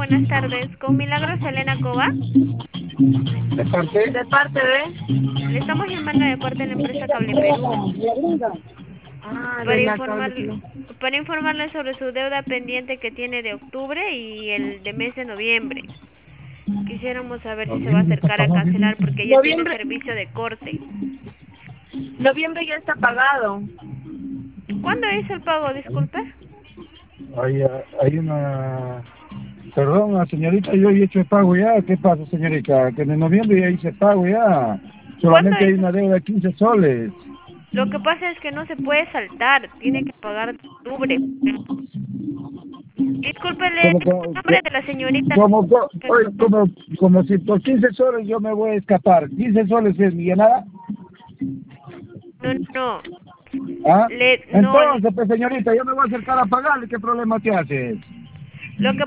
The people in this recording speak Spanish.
buenas tardes. Con Milagros Elena Cova. ¿De parte? ¿De parte de? Le estamos llamando de parte de la empresa Cable Perú Ah, de para la cable. informarle sobre su deuda pendiente que tiene de octubre y el de mes de noviembre. Quisiéramos saber si se va a Noviembre está acercar a pagado, ¿sí? cancelar porque ya tiene Noviembre, servicio de corte. noviembre ya está pagado. ¿Cuándo hizo el pago? Disculpe. Hay una... Perdón, señorita, yo he hecho el pago ya. ¿Qué pasa, señorita? Que en noviembre ya hice el pago ya. ¿Cuándo Solamente hay hizo? una deuda de 15 soles. Lo que pasa es que no se puede saltar. Tiene que pagar de octubre. Discúlpele Como, el nombre de la señorita. oye, como si por 15 soles yo me voy a escapar. 15 soles es millonada. No, no. ¿Ah? No. Entonces, pues señorita, yo me voy a acercar a pagarle. ¿Qué problema te haces? Lo que